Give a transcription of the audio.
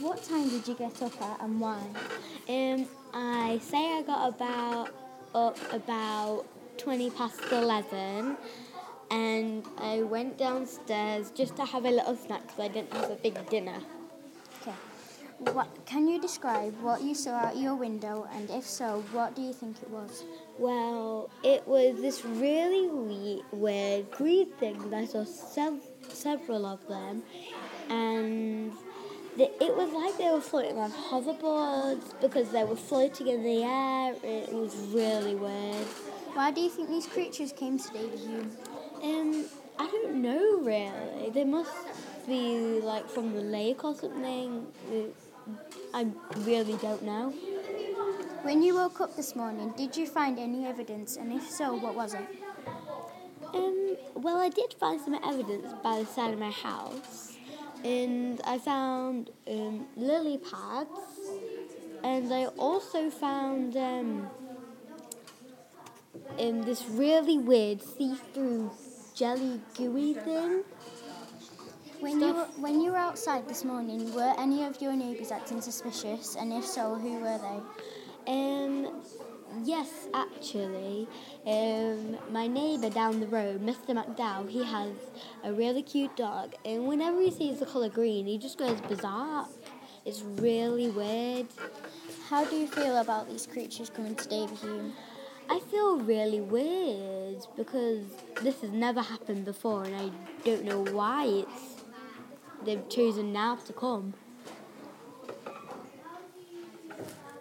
What time did you get up at and why? I say I got up about 20 past 11, and I went downstairs just to have a little snack because I didn't have a big dinner. Okay. Can you describe what you saw out your window, and if so, what do you think it was? Well, it was this really weird green thing. I saw several of them, and it was like they were floating on hoverboards because they were floating in the air. It was really weird. Why do you think these creatures came to Davy Hume? I don't know really. They must be like from the lake or something. I really don't know. When you woke up this morning, did you find any evidence, and if so, what was it? Well, I did find some evidence by the side of my house, and I found lily pads, and I also found this really weird see-through jelly gooey thing. When you were outside this morning, were any of your neighbours acting suspicious, and if so, who were they? Yes, actually. My neighbour down the road, Mr. McDowell, he has a really cute dog, and whenever he sees the colour green, he just goes berserk. It's really weird. How do you feel about these creatures coming to Davy Hume? I feel really weird because this has never happened before, and I don't know why they've chosen now to come.